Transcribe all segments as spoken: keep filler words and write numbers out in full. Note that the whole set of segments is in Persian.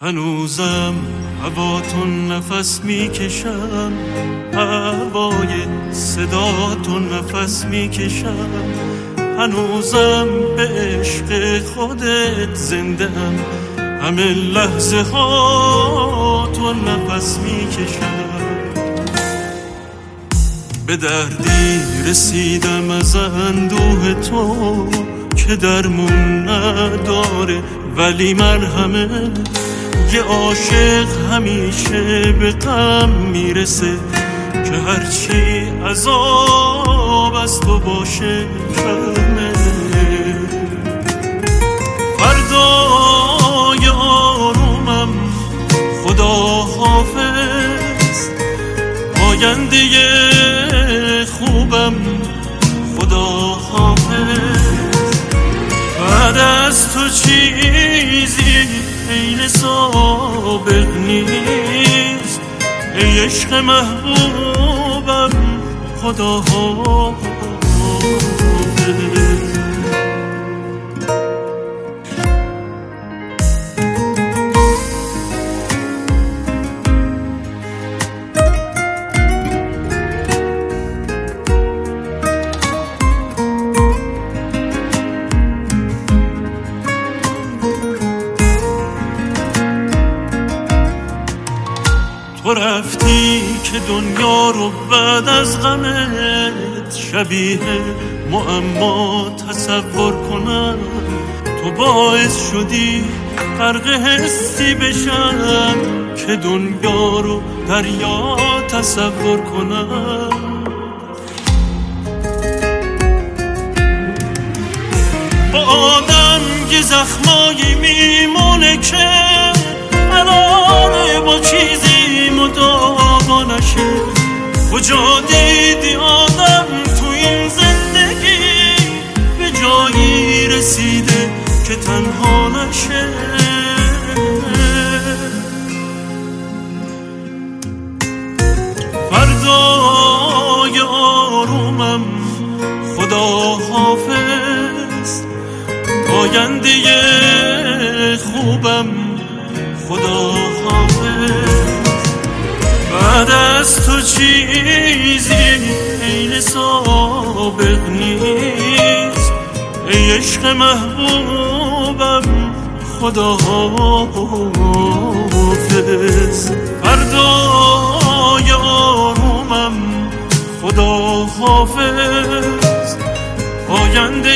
هنوزم هواتون نفس میکشم، هوای صداتون نفس میکشم، هنوزم به عشق خودت زنده‌ام، همه لحظه ها تو نفس میکشم. به دردی رسیدم از اندوه تو که درمون نداره ولی مرهمه. یه عاشق همیشه به غم میرسه که هرچی عذاب از تو باشه کمه. فردای آرومم خدا حافظ، آینده خوبم خدا حافظ. بعد از تو چیزی عین سابق نیست، ای عشق محبوبم خدا حافظ. تو رفتی که دنیا رو بعد از غمت شبیه معما تصور کنم. تو باعث شدی غرق حسی بشم که دنیا رو دریا تصور کنم. با آدم یه زخمایی میمونه که قراره با چیزی مداوا نشه. کجا دیدی آدم تو این زندگی به جایی رسیده که تنها نشه؟ فردای آرومم خدا حافظ، آینده خوبم خدا حافظ. بعد از تو چیزی عین سابق نیست، ای عشق محبوبم خدا حافظ. فردای آرومم خدا حافظ، آینده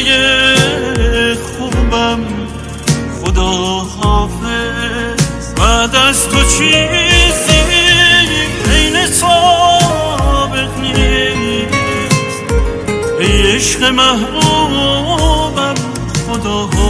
خوبم خدا حافظ. بعد از تو چیزی عین سابق نیست، ای عشق محبوبم خدا حافظ.